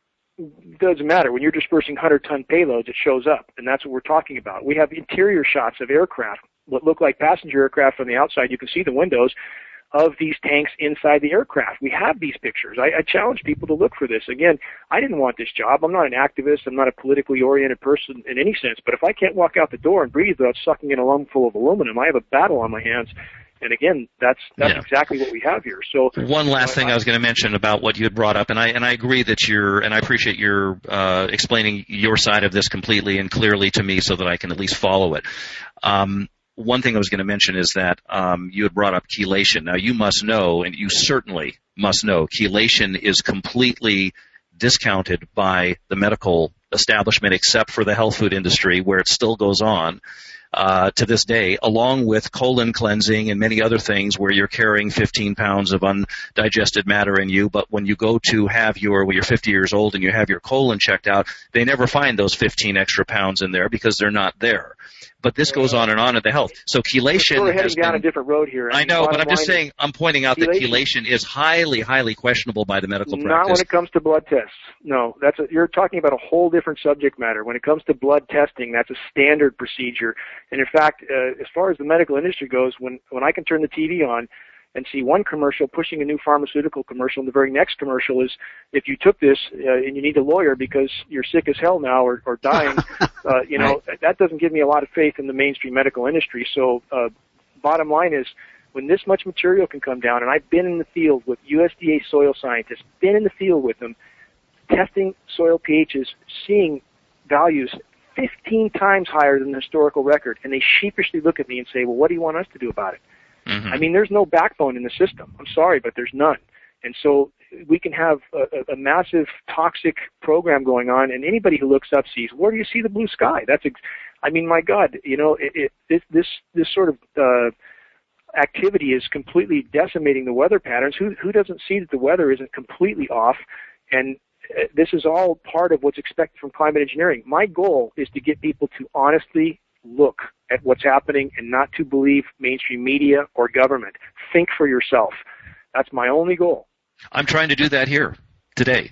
doesn't matter. When you're dispersing one hundred ton payloads, it shows up, and that's what we're talking about. We have interior shots of aircraft, what look like passenger aircraft from the outside. You can see the windows of these tanks inside the aircraft. We have these pictures. I, I challenge people to look for this. Again, I didn't want this job. I'm not an activist. I'm not a politically oriented person in any sense. But if I can't walk out the door and breathe without sucking in a lung full of aluminum, I have a battle on my hands. And again, that's that's yeah. exactly what we have here. So one last uh, thing I was going to mention about what you had brought up, and I and I agree that you're, and I appreciate your uh, explaining your side of this completely and clearly to me, so that I can at least follow it. Um, one thing I was going to mention is that um, you had brought up chelation. Now you must know, and you certainly must know, chelation is completely discounted by the medical establishment, except for the health food industry, where it still goes on. Uh, to this day, along with colon cleansing and many other things where you're carrying fifteen pounds of undigested matter in you, but when you go to have your, when you're fifty years old and you have your colon checked out, they never find those fifteen extra pounds in there because they're not there. But this goes on and on at the health. So chelation We're heading has down been, a different road here. I know, but I'm just is, saying, I'm pointing out chelation, that chelation is highly, highly questionable by the medical practice. Not when it comes to blood tests. No, that's a, you're talking about a whole different subject matter. When it comes to blood testing, that's a standard procedure. And in fact, uh, as far as the medical industry goes, when, when I can turn the T V on and see one commercial pushing a new pharmaceutical commercial, and the very next commercial is, if you took this uh, and you need a lawyer because you're sick as hell now or, or dying, uh, you know, right. that doesn't give me a lot of faith in the mainstream medical industry. So uh, bottom line is, when this much material can come down, and I've been in the field with U S D A soil scientists, been in the field with them, testing soil pHs, seeing values fifteen times higher than the historical record, and they sheepishly look at me and say, well, what do you want us to do about it? Mm-hmm. I mean, there's no backbone in the system. I'm sorry, but there's none. And so we can have a, a massive toxic program going on, and anybody who looks up sees, where do you see the blue sky? That's, ex- I mean, my God, you know, it, it, this, this, this sort of uh, activity is completely decimating the weather patterns. Who, who doesn't see that the weather isn't completely off? And uh, this is all part of what's expected from climate engineering. My goal is to get people to honestly look at what's happening and not to believe mainstream media or government. Think for yourself. That's my only goal. I'm trying to do that here today.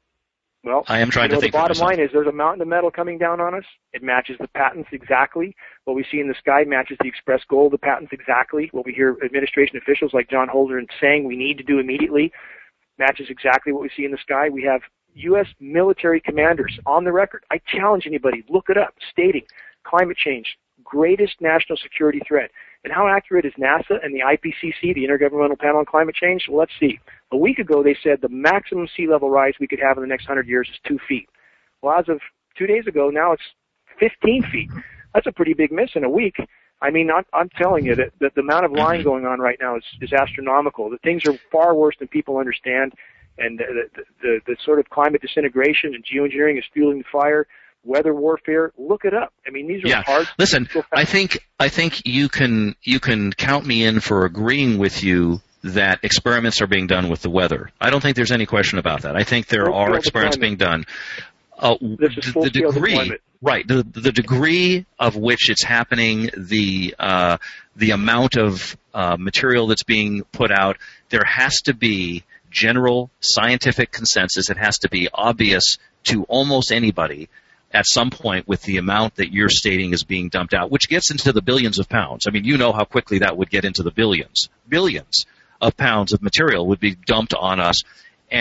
Well, I am trying you know, to think the bottom for myself. line is there's a mountain of metal coming down on us. It matches the patents exactly. What we see in the sky matches the express goal of the patents exactly. What we hear administration officials like John Holder saying we need to do immediately matches exactly what we see in the sky. We have U S military commanders on the record. I challenge anybody, look it up, stating climate change, greatest national security threat. And how accurate is NASA and the I P C C, the Intergovernmental Panel on Climate Change? Well, let's see. A week ago, they said the maximum sea level rise we could have in the next one hundred years is two feet. Well, as of two days ago, now it's fifteen feet. That's a pretty big miss in a week. I mean, I'm, I'm telling you that, that the amount of lying going on right now is, is astronomical. The things are far worse than people understand, and the, the, the, the sort of climate disintegration and geoengineering is fueling the fire. Weather warfare, look it up. I mean, these are yeah. hard. Listen, I think I think you can you can count me in for agreeing with you that experiments are being done with the weather. I don't think there's any question about that. I think there are experiments being done. Uh, this is full the degree, deployment. right? The the degree of which it's happening, the uh, the amount of uh, material that's being put out, there has to be general scientific consensus. It has to be obvious to almost anybody at some point with the amount that you're stating is being dumped out, which gets into the billions of pounds. I mean, you know how quickly that would get into the billions. Billions of pounds of material would be dumped on us. And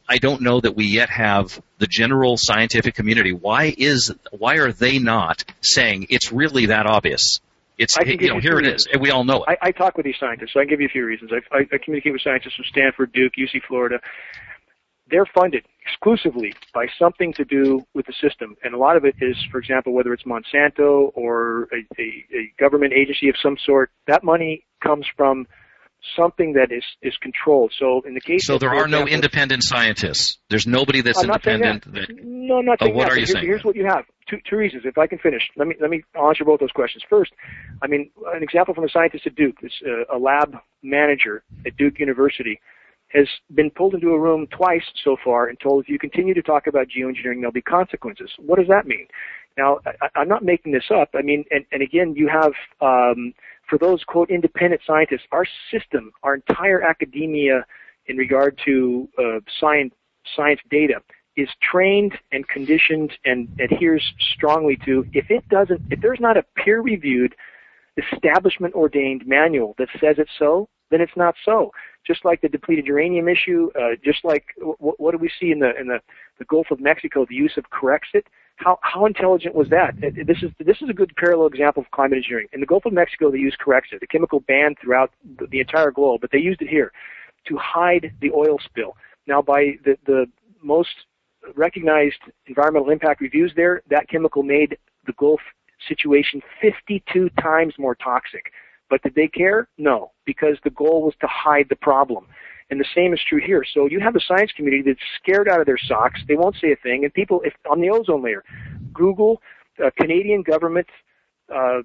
I don't know that we yet have the general scientific community. Why is why are they not saying it's really that obvious? It's I can you know you here it reasons. is, and we all know it. I, I talk with these scientists, so I can give you a few reasons. I, I, I communicate with scientists from Stanford, Duke, U C Florida. They're funded exclusively by something to do with the system, and a lot of it is, for example, whether it's Monsanto or a, a, a government agency of some sort. That money comes from something that is, is controlled. So in the case so of, there for are example, no independent scientists. There's nobody that's I'm not saying independent. That. That, no, I'm not oh, saying what that. are you Here, saying? Here's what you have. Two, two reasons. If I can finish, let me let me answer both those questions. First, I mean, an example from a scientist at Duke, this, uh, a lab manager at Duke University, has been pulled into a room twice so far and told, if you continue to talk about geoengineering, there'll be consequences. What does that mean? Now, I, I'm not making this up. I mean, and, and again, you have, um, for those, quote, independent scientists, our system, our entire academia in regard to uh, science, science data is trained and conditioned and adheres strongly to, if it doesn't, if there's not a peer-reviewed, establishment-ordained manual that says it's so, then it's not so. Just like the depleted uranium issue, uh, just like w- what do we see in the in the, the Gulf of Mexico, the use of Corexit? How how intelligent was that? This is this is a good parallel example of climate engineering. In the Gulf of Mexico, they used Corexit, a chemical banned throughout the, the entire globe, but they used it here to hide the oil spill. Now, by the the most recognized environmental impact reviews there, that chemical made the Gulf situation fifty-two times more toxic. But did they care? No, because the goal was to hide the problem. And the same is true here. So you have a science community that's scared out of their socks. They won't say a thing. And people, if on the ozone layer, Google, uh, Canadian government uh,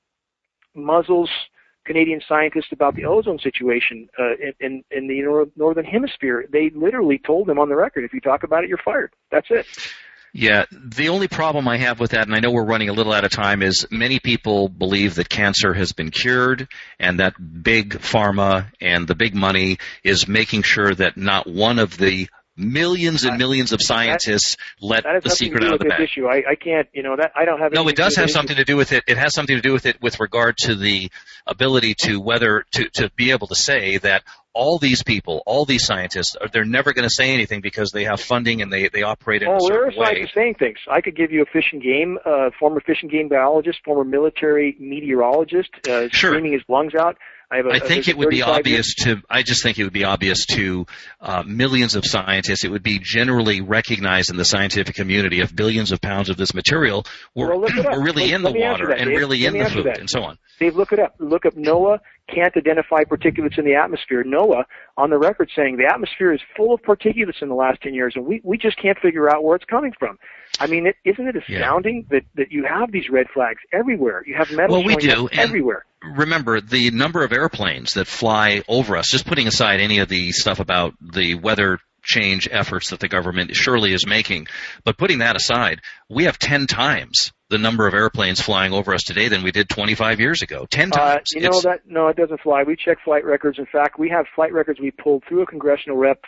muzzles Canadian scientists about the ozone situation uh, in, in, in the nor- northern hemisphere. They literally told them on the record, if you talk about it, you're fired. That's it. Yeah, the only problem I have with that, and I know we're running a little out of time, is many people believe that cancer has been cured and that big pharma and the big money is making sure that not one of the millions and millions of scientists that, let that the secret out of the bag. Issue. I, I can't, you know, that I don't have. No, it does have something to do with it. It has something to do with it with regard to the ability to whether to to be able to say that all these people, all these scientists, they're never going to say anything because they have funding and they, they operate in oh, a certain there are way. scientists saying things. I could give you a fish and game, uh, former fish and game biologist, former military meteorologist, uh, sure. screaming his lungs out. I, have a, I think it would be obvious years. to, I just think it would be obvious to uh, millions of scientists. It would be generally recognized in the scientific community if billions of pounds of this material were, well, were really let, in let the water that, and Dave. really let in the food that. and so on. Dave, look it up. Look up NOAA can't identify particulates in the atmosphere. NOAA on the record saying the atmosphere is full of particulates in the last ten years, and we, we just can't figure out where it's coming from. I mean, it, isn't it astounding yeah. that, that you have these red flags everywhere? You have metal well, we do. everywhere. Remember, the number of airplanes that fly over us, just putting aside any of the stuff about the weather change efforts that the government surely is making, but putting that aside, we have ten times the number of airplanes flying over us today than we did twenty-five years ago. Ten times. Uh, you know that? No, it doesn't fly. We check flight records. In fact, we have flight records we pulled through a congressional rep.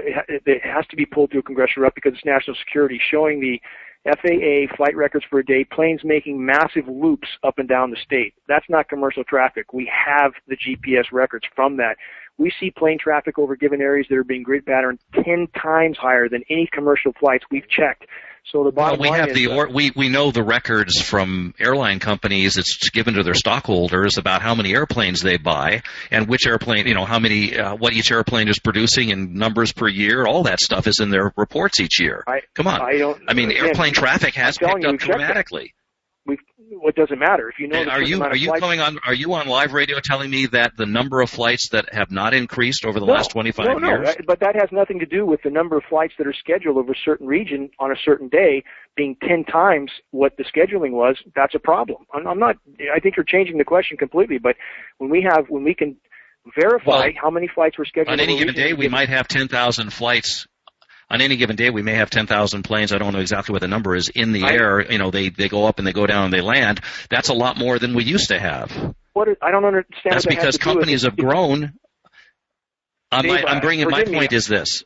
It has to be pulled through a congressional rep because it's national security, showing the F A A flight records for a day, planes making massive loops up and down the state. That's not commercial traffic. We have the G P S records from that. We see plane traffic over given areas that are being grid patterned ten times higher than any commercial flights we've checked. So the bottom well, we line have is, the uh, or, we we know the records from airline companies. It's given to their stockholders about how many airplanes they buy and which airplane, you know, how many, uh, what each airplane is producing and numbers per year. All that stuff is in their reports each year. I, Come on, I don't. I mean, again, airplane traffic has picked you, up dramatically. We, what doesn't matter if you know. And the are you amount are of you flights, going on? Are you on live radio telling me that the number of flights that have not increased over the no, last twenty-five no, no, years? No, but that has nothing to do with the number of flights that are scheduled over a certain region on a certain day being ten times what the scheduling was. That's a problem. I'm, I'm not. I think you're changing the question completely. But when we have, when we can verify well, how many flights were scheduled on any over given day, we given, might have ten thousand flights. On any given day, we may have ten thousand planes. I don't know exactly what the number is in the I, air. You know, they, they go up and they go down and they land. That's a lot more than we used to have. What is, I don't understand. That's what that because has to companies do with have grown. I'm, Dave, I'm bringing my me. point is this.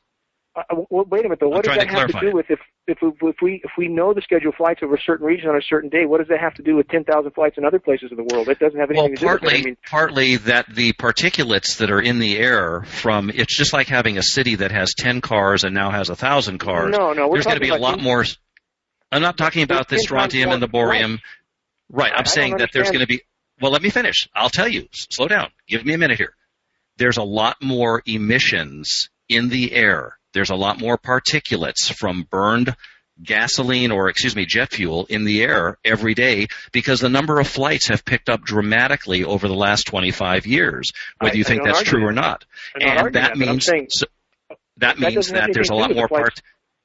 Uh, well, wait a minute, though. What does that have to do with if if if we if we know the scheduled flights over a certain region on a certain day? What does that have to do with ten thousand flights in other places of the world? It doesn't have anything well, to do partly, with it. I mean, partly that the particulates that are in the air from it's just like having a city that has ten cars and now has a thousand cars. No, no, we're There's going to be a lot ten, more. I'm not talking about the strontium and the borium. Right, I'm I saying that there's going to be. Well, let me finish. I'll tell you. Slow down. Give me a minute here. There's a lot more emissions in the air. There's a lot more particulates from burned gasoline or, excuse me, jet fuel in the air every day because the number of flights have picked up dramatically over the last twenty-five years, whether I, you think that's true or not. And that means saying, so, that, that means that there's a lot more part.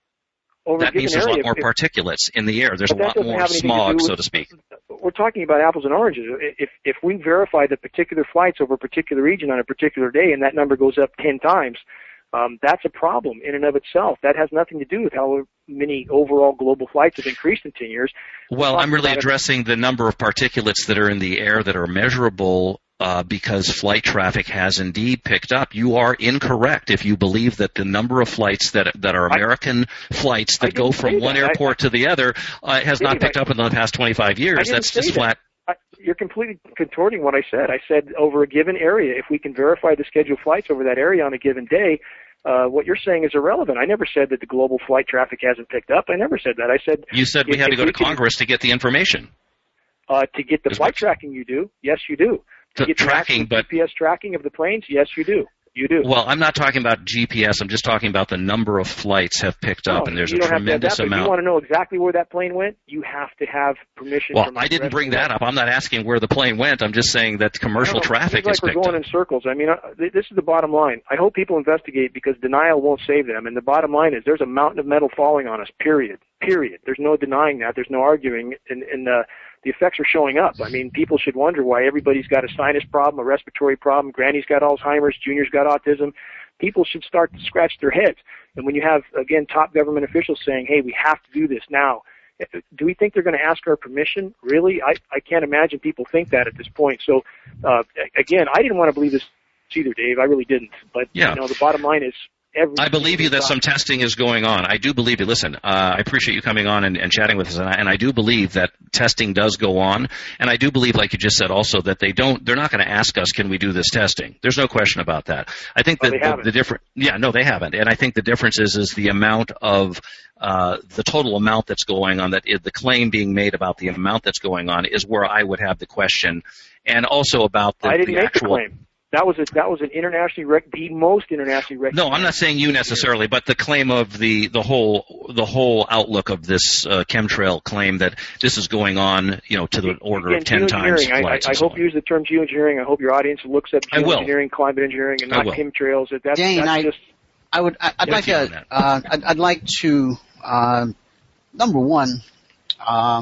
That means there's a lot more particulates in the air. There's a lot more smog, so to speak. We're talking about apples and oranges. If if we verify the particular flights over a particular region on a particular day and that number goes up ten times, Um, that's a problem in and of itself. That has nothing to do with how many overall global flights have increased in ten years. Well, I'm really addressing the number of particulates that are in the air that are measurable uh, because flight traffic has indeed picked up. You are incorrect if you believe that the number of flights that that are American I, flights that go from one that. airport I, to the other uh, has not picked I, up in the past twenty-five years. That's just flat. I, you're completely contorting what I said. I said over a given area, if we can verify the scheduled flights over that area on a given day, Uh, what you're saying is irrelevant. I never said that the global flight traffic hasn't picked up. I never said that. I said you said we had to go to Congress to get the information. Uh, to get the flight tracking, you do. Yes, you do. To the get tracking, the but G P S tracking of the planes, yes, you do. You do. Well, I'm not talking about G P S. I'm just talking about the number of flights have picked up, no, and there's you a don't tremendous have to have that, amount. But you want to know exactly where that plane went? You have to have permission. Well, from I didn't bring that up. I'm not asking where the plane went. I'm just saying that commercial no, traffic like is picked we're going up. in circles. I mean, uh, th- this is the bottom line. I hope people investigate because denial won't save them. And the bottom line is there's a mountain of metal falling on us, period. Period. There's no denying that. There's no arguing. And, and uh, the effects are showing up. I mean, people should wonder why everybody's got a sinus problem, a respiratory problem, Granny's got Alzheimer's, Junior's got autism. People should start to scratch their heads. And when you have, again, top government officials saying, hey, we have to do this now, do we think they're going to ask our permission? Really? I, I can't imagine people think that at this point. So, uh, again, I didn't want to believe this either, Dave. I really didn't. But, yeah. you know, the bottom line is, Every I believe you that some testing is going on. I do believe you. Listen, uh, I appreciate you coming on and, and chatting with us, and I, and I do believe that testing does go on. And I do believe, like you just said, also that they don't. They're not going to ask us, "Can we do this testing?" There's no question about that. I think oh, that the, the different. Yeah, no, they haven't. And I think the difference is is the amount of uh, the total amount that's going on. That is, the claim being made about the amount that's going on is where I would have the question, and also about the, I didn't the make actual. The claim. That was a, that was an internationally rec- the most internationally recognized. No, I'm not saying you necessarily, but the claim of the the whole the whole outlook of this uh, chemtrail claim that this is going on, you know, to the order Again, of ten times. I, I, I hope so you use the term geoengineering. I hope your audience looks up geoengineering, climate engineering, and not will. chemtrails. That's, Dane, that's I, just. I would. I, I'd like to. Uh, I'd, I'd like to. Uh, number one, uh,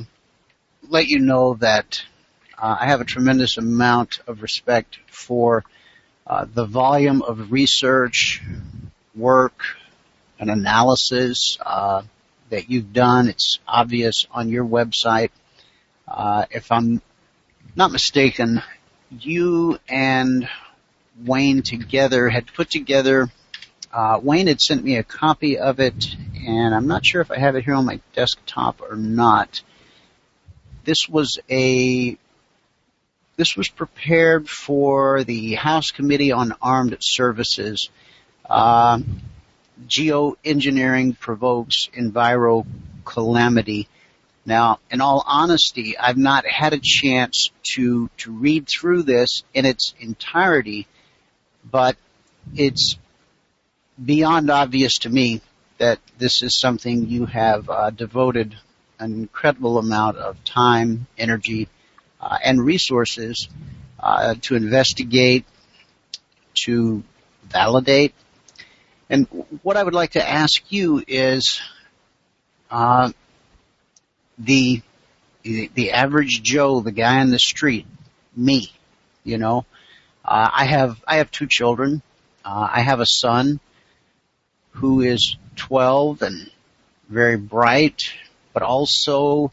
let you know that uh, I have a tremendous amount of respect for. Uh, the volume of research, work, and analysis uh, that you've done. It's obvious on your website. Uh, if I'm not mistaken, you and Wayne together had put together, uh, Wayne had sent me a copy of it, and I'm not sure if I have it here on my desktop or not. This was a This was prepared for the House Committee on Armed Services. Uh, Geoengineering provokes enviro calamity. Now, in all honesty, I've not had a chance to to read through this in its entirety, but it's beyond obvious to me that this is something you have uh, devoted an incredible amount of time, energy, Uh, and resources uh, to investigate, to validate. And what I would like to ask you is uh, the, the the average Joe, the guy on the street, me, you know, uh, I have I have two children. Uh, I have a son who is twelve and very bright, but also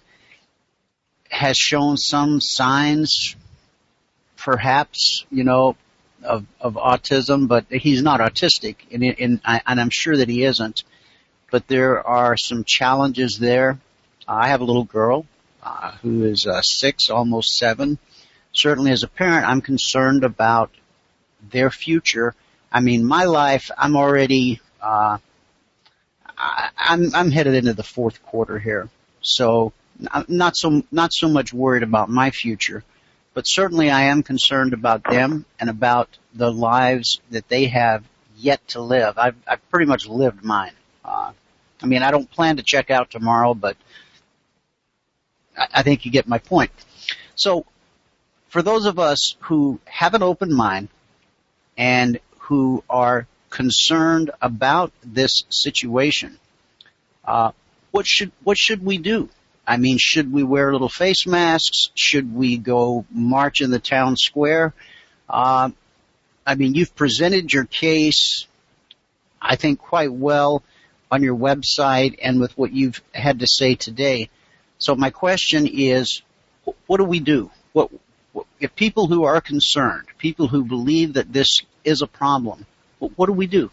has shown some signs, perhaps, you know, of, of autism, but he's not autistic, and, and, and I'm sure that he isn't. But there are some challenges there. I have a little girl uh, who is uh, six, almost seven. Certainly as a parent, I'm concerned about their future. I mean, my life, I'm already, uh, I, I'm, I'm headed into the fourth quarter here. So I'm not so, not so much worried about my future, but certainly I am concerned about them and about the lives that they have yet to live. I've, I've pretty much lived mine. Uh, I mean, I don't plan to check out tomorrow, but I, I think you get my point. So for those of us who have an open mind and who are concerned about this situation, uh, what should, what should we do? I mean, should we wear little face masks? Should we go march in the town square? Uh, I mean, you've presented your case, I think, quite well on your website and with what you've had to say today. So my question is, what do we do? What, what if people who are concerned, people who believe that this is a problem, what, what do we do?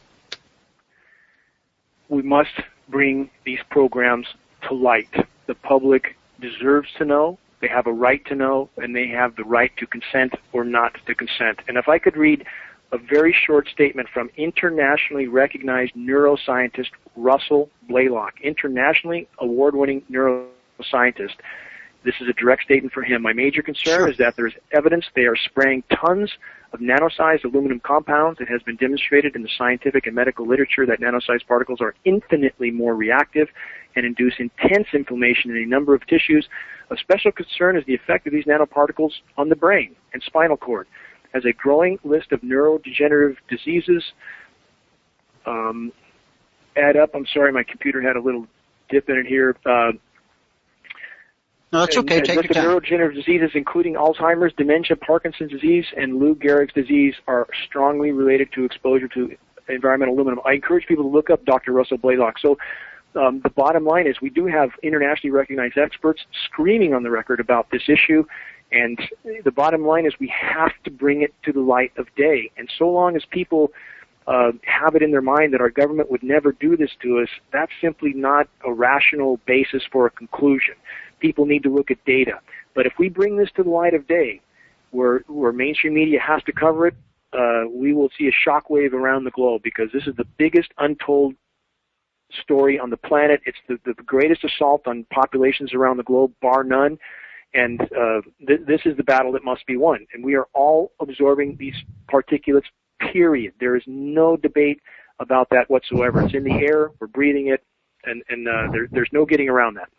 We must bring these programs to light. The public deserves to know, they have a right to know, and they have the right to consent or not to consent. And if I could read a very short statement from internationally recognized neuroscientist Russell Blaylock, internationally award-winning neuroscientist. This is a direct statement for him. My major concern sure. is that there is evidence they are spraying tons of nano-sized aluminum compounds. It has been demonstrated in the scientific and medical literature that nano-sized particles are infinitely more reactive and induce intense inflammation in a number of tissues. Of special concern is the effect of these nanoparticles on the brain and spinal cord. As a growing list of neurodegenerative diseases um, add up, I'm sorry, my computer had a little dip in it here. Uh, no, that's okay. And, Take and your time. Neurodegenerative diseases, including Alzheimer's, dementia, Parkinson's disease, and Lou Gehrig's disease, are strongly related to exposure to environmental aluminum. I encourage people to look up Doctor Russell Blaylock. So um, the bottom line is we do have internationally recognized experts screaming on the record about this issue. And the bottom line is we have to bring it to the light of day. And so long as people uh, have it in their mind that our government would never do this to us, that's simply not a rational basis for a conclusion. People need to look at data. But if we bring this to the light of day, where, where mainstream media has to cover it, uh, we will see a shockwave around the globe, because this is the biggest untold story on the planet. It's the, the greatest assault on populations around the globe, bar none. And uh, th- this is the battle that must be won. And we are all absorbing these particulates, period. There is no debate about that whatsoever. It's in the air. We're breathing it. And, and uh, there, there's no getting around that.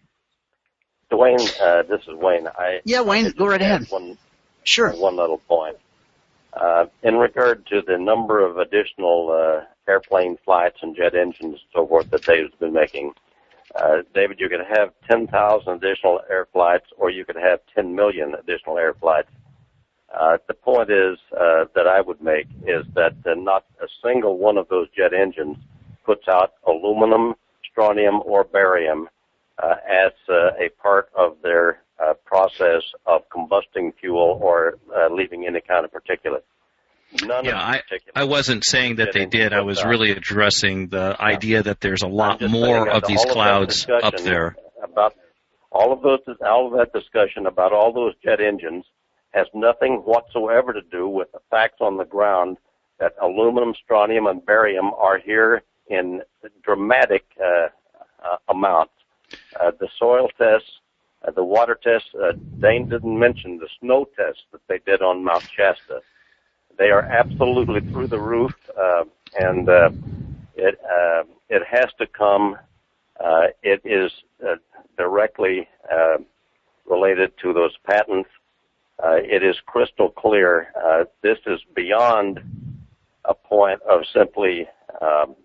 Dwayne, uh, this is Wayne. I, yeah, Wayne, go right ahead. One, sure. One little point. Uh, in regard to the number of additional uh, airplane flights and jet engines and so forth that Dave's been making, Uh, David, you could have ten thousand additional air flights, or you could have ten million additional air flights. Uh, the point is uh, that I would make is that uh, not a single one of those jet engines puts out aluminum, strontium, or barium uh, as uh, a part of their uh, process of combusting fuel or uh, leaving any kind of particulate. None yeah, of I, I wasn't saying that they did. I was really addressing the idea that there's a lot more of these clouds up there. About all of those, all of that discussion about all those jet engines has nothing whatsoever to do with the facts on the ground that aluminum, strontium, and barium are here in dramatic uh, uh, amounts. Uh, the soil tests, uh, the water tests. Uh, Dane didn't mention the snow tests that they did on Mount Shasta. They are absolutely through the roof, uh, and uh, it uh, it has to come. Uh, it is uh, directly uh, related to those patents. Uh, it is crystal clear. Uh, this is beyond a point of simply um,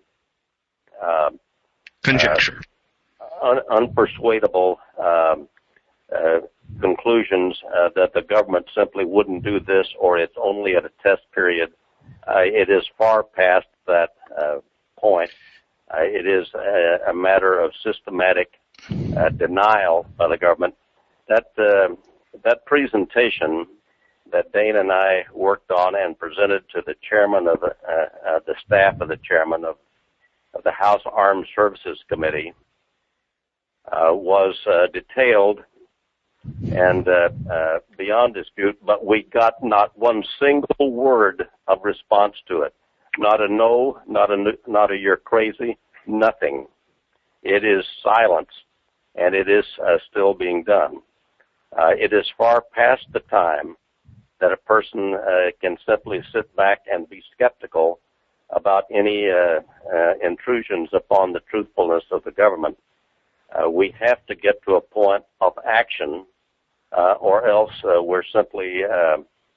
uh, conjecture, uh, un- unpersuadable um, uh, conclusions uh, that the government simply wouldn't do this, or it's only at a test period. Uh, it is far past that uh, point. Uh, it is a, a matter of systematic uh, denial by the government. That uh, that presentation that Dane and I worked on and presented to the chairman of the, uh, uh, the staff of the chairman of, of the House Armed Services Committee uh, was uh, detailed and uh, uh, beyond dispute, but we got not one single word of response to it. Not a no, not a, not a you're crazy, nothing. It is silence, and it is uh, still being done. Uh, it is far past the time that a person uh, can simply sit back and be skeptical about any uh, uh, intrusions upon the truthfulness of the government. Uh, we have to get to a point of action, uh, or else uh, we're simply uh,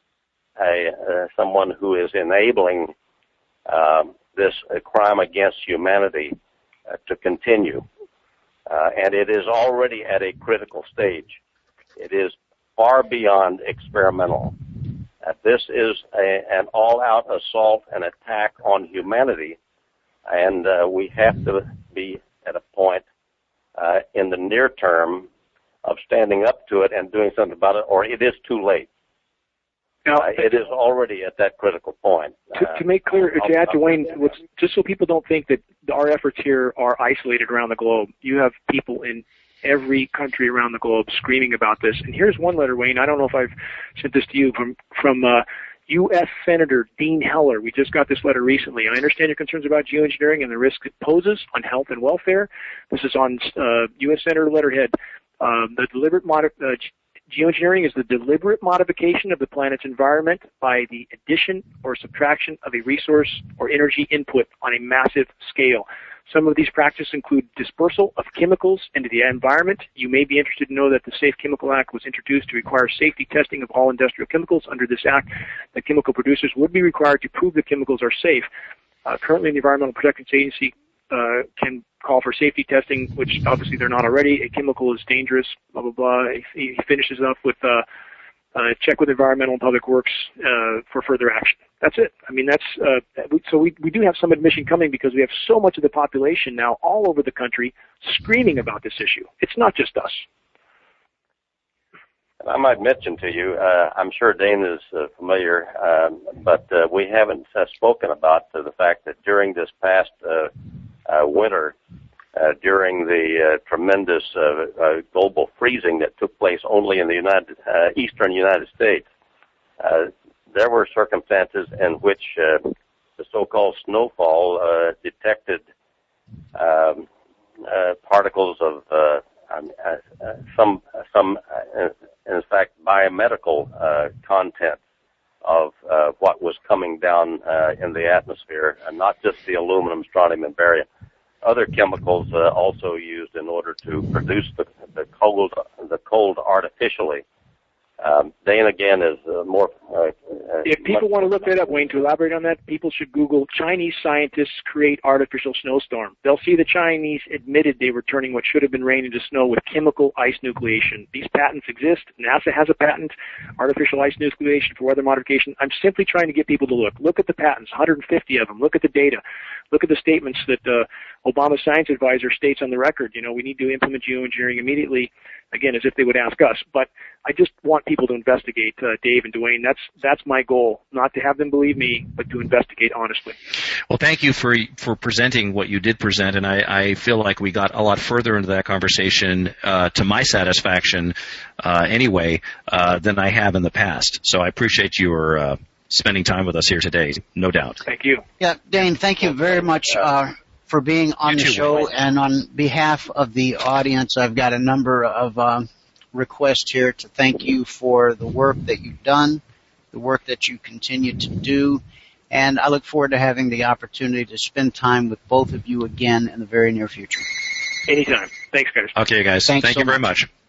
a, uh, someone who is enabling uh, this uh, crime against humanity uh, to continue. Uh, and it is already at a critical stage. It is far beyond experimental. Uh, this is a, an all-out assault and attack on humanity, and uh, we have to be at a point uh, in the near term of standing up to it and doing something about it, or it is too late. Now, uh, it is already at that critical point. To, to make clear, to add to Wayne, what's, just so people don't think that our efforts here are isolated around the globe, you have people in every country around the globe screaming about this. And here's one letter, Wayne. I don't know if I've sent this to you from from uh, U S Senator Dean Heller. We just got this letter recently. I understand your concerns about geoengineering and the risk it poses on health and welfare. This is on uh, U S Senator letterhead. Um, the deliberate mod- uh, geoengineering is the deliberate modification of the planet's environment by the addition or subtraction of a resource or energy input on a massive scale. Some of these practices include dispersal of chemicals into the environment. You may be interested to know that the Safe Chemical Act was introduced to require safety testing of all industrial chemicals. Under this act, the chemical producers would be required to prove the chemicals are safe. Uh, currently, the Environmental Protection Agency uh, can call for safety testing, which obviously they're not already. A chemical is dangerous, blah, blah, blah. He, he finishes up with uh, uh, check with Environmental and Public Works uh, for further action. That's it. I mean, that's uh, so we we do have some admission coming because we have so much of the population now all over the country screaming about this issue. It's not just us. I might mention to you, uh, I'm sure Dane is uh, familiar, um, but uh, we haven't uh, spoken about uh, the fact that during this past uh, uh, winter, uh, during the uh, tremendous uh, uh, global freezing that took place only in the United uh, eastern United States, uh, there were circumstances in which uh, the so-called snowfall uh, detected um, uh, particles of uh, um, uh, uh, some, some uh, in fact, biomedical uh, content of uh, what was coming down uh, in the atmosphere, and not just the aluminum, strontium, and barium. Other chemicals uh, also used in order to produce the, the cold, the cold artificially. Um, Dane, again, is uh, more... Uh, if people want to look that up, Wayne, to elaborate on that, people should Google Chinese scientists create artificial snowstorm. They'll see the Chinese admitted they were turning what should have been rain into snow with chemical ice nucleation. These patents exist. NASA has a patent, artificial ice nucleation for weather modification. I'm simply trying to get people to look. Look at the patents, one hundred fifty of them. Look at the data. Look at the statements that uh, Obama's science advisor states on the record. You know, we need to implement geoengineering immediately, again, as if they would ask us. But I just want people to investigate, uh, Dave and Dwayne. That's that's my goal, not to have them believe me, but to investigate honestly. Well, thank you for for presenting what you did present, and I, I feel like we got a lot further into that conversation, uh, to my satisfaction, uh, anyway, uh, than I have in the past. So I appreciate your uh, spending time with us here today, no doubt. Thank you. Yeah, Dane, thank you very much uh, for being on the show. And on behalf of the audience, I've got a number of uh, requests here to thank you for the work that you've done, the work that you continue to do, and I look forward to having the opportunity to spend time with both of you again in the very near future. Anytime. Thanks, guys. Okay, guys. Thanks Thank so you very much. much.